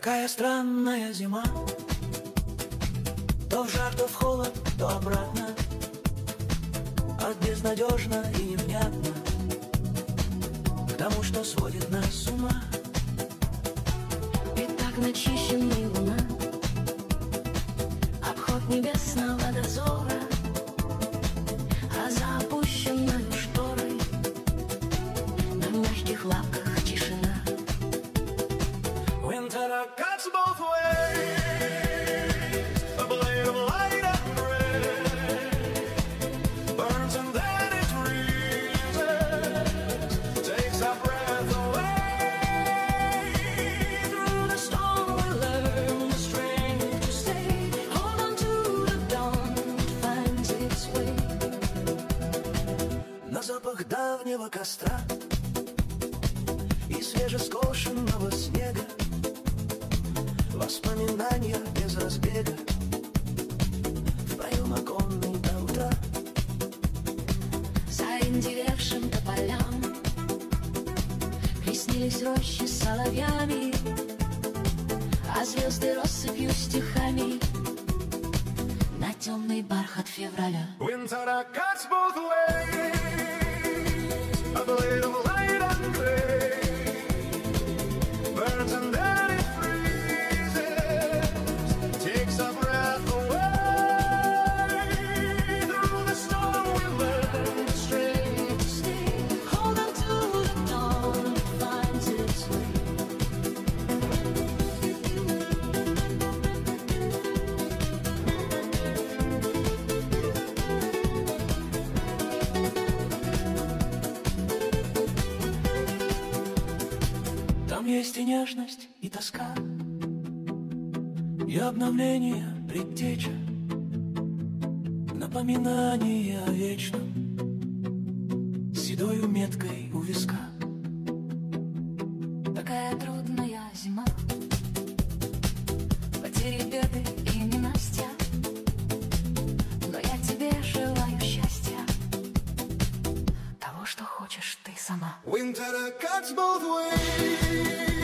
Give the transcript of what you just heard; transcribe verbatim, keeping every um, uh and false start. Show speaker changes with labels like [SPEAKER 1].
[SPEAKER 1] Какая странная зима, то в жар, то в холод, то обратно, от безнадежно и невнятно к тому, что сводит нас с ума.
[SPEAKER 2] И так начищенный луна, обход небесного дозора, а за опущенной шторой на мягких лапках тишина.
[SPEAKER 1] Winter cuts both ways, a blade of light and gray, burns and then it freezes, takes our breath away. Through the storm we learn the strength to stay. Hold on to the dawn, it finds its way. На запах давнего костра и свежескошенного снега, воспоминания без разбега в проем оконный до утра.
[SPEAKER 2] Заиндевевшим тополям приснились рощи с соловьями, а звезды россыпью стихами на темный бархат февраля.
[SPEAKER 1] Winter cuts both ways, a blade of light and gray, burns and then it freezes, takes our breath away. Through the storm we learn the strength to stay.
[SPEAKER 2] Hold on to the dawn, it finds its way.
[SPEAKER 1] Там есть и нежность, и тоска, и обновление, предтеча, напоминание о вечном, седою меткой у виска.
[SPEAKER 2] Такая трудная зима, потери, беды и ненастья, но я тебе желаю счастья, того, что хочешь ты сама.
[SPEAKER 1] Winter cuts both ways.